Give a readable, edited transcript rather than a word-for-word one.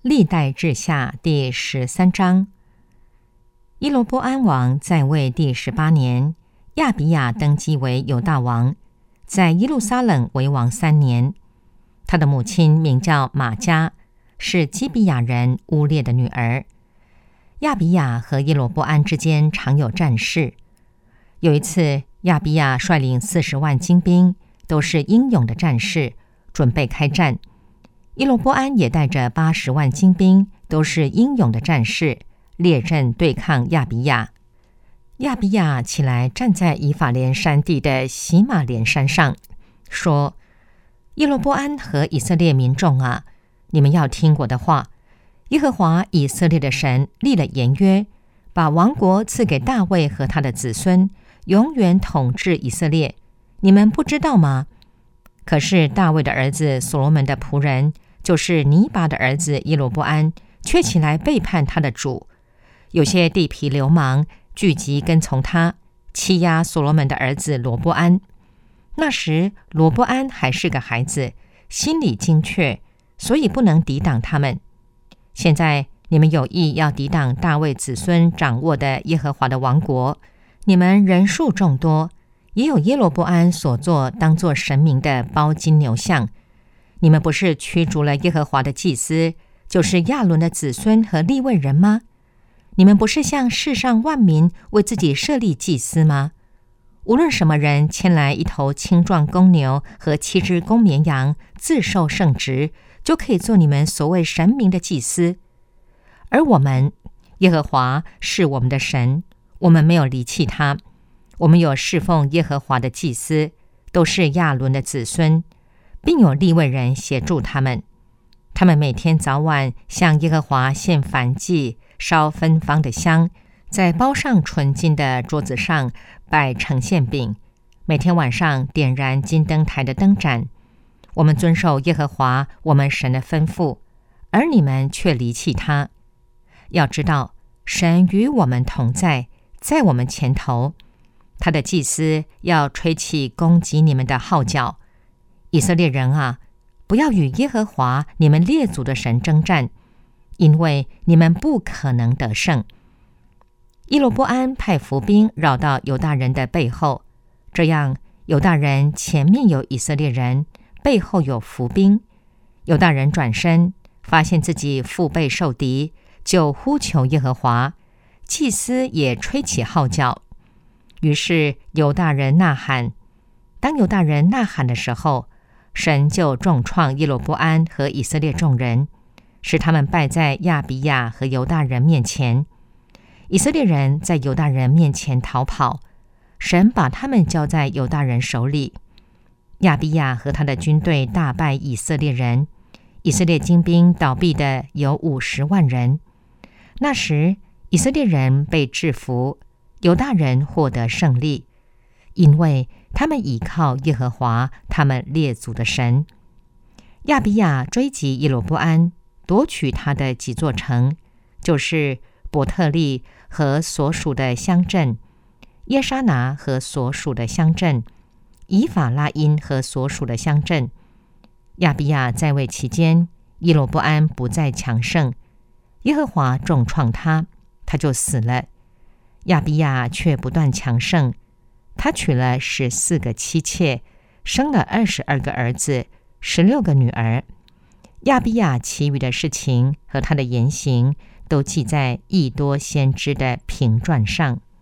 历代志下第13章。耶罗波安王在位第18年，亚比亚登基为犹大王，在耶路撒冷为王3年。他的母亲名叫玛迦，是基比亚人乌列的女儿。亚比亚和耶罗波安之间常有战事。有一次，亚比亚率领40万精兵，都是英勇的战士，准备开战。耶罗波安也带着80万精兵，都是英勇的战士，列阵对抗亚比亚。亚比亚起来站在以法莲山地的喜马莲山上，说：耶罗波安和以色列民众啊，你们要听我的话。耶和华以色列的神立了言约，把王国赐给大卫和他的子孙，永远统治以色列。你们不知道吗？可是大卫的儿子所罗门的仆人，就是尼拔的儿子耶罗波安，却起来背叛他的主。有些地痞流氓聚集跟从他，欺压所罗门的儿子罗波安。那时罗波安还是个孩子，心里精确，所以不能抵挡他们。现在你们有意要抵挡大卫子孙掌握的耶和华的王国，你们人数众多，也有耶罗波安所做当作神明的包金牛像。你们不是驱逐了耶和华的祭司，就是亚伦的子孙和利未人吗？你们不是向世上万民为自己设立祭司吗？无论什么人牵来一头青壮公牛和7只公绵羊，自受圣职，就可以做你们所谓神明的祭司。而我们，耶和华是我们的神，我们没有离弃他。我们有侍奉耶和华的祭司，都是亚伦的子孙，并有利未人协助他们。他们每天早晚向耶和华献燔祭，烧芬芳的香，在包上纯金的桌子上摆呈现饼，每天晚上点燃金灯台的灯盏。我们遵守耶和华我们神的吩咐，而你们却离弃他。要知道，神与我们同在，在我们前头。他的祭司要吹起攻击你们的号角。以色列人啊，不要与耶和华你们列祖的神征战，因为你们不可能得胜。耶罗波安派伏兵绕到犹大人的背后，这样犹大人前面有以色列人，背后有伏兵。犹大人转身，发现自己腹背受敌，就呼求耶和华，祭司也吹起号角。于是犹大人呐喊。当犹大人呐喊的时候，神就重创耶罗波安和以色列众人，使他们败在亚比亚和犹大人面前。以色列人在犹大人面前逃跑，神把他们交在犹大人手里。亚比亚和他的军队大败以色列人，以色列精兵倒闭的有50万人。那时以色列人被制服，犹大人获得胜利，因为他们倚靠耶和华他们列祖的神。亚比亚追击耶罗波安，夺取他的几座城，就是伯特利和所属的乡镇，耶沙拿和所属的乡镇，以法拉因和所属的乡镇。亚比亚在位期间，耶罗波安不再强盛，耶和华重创他，他就死了。亚比亚却不断强盛，他娶了14个妻妾，生了22个儿子，16个女儿。亚比亚其余的事情和他的言行，都记在以多先知的评传上。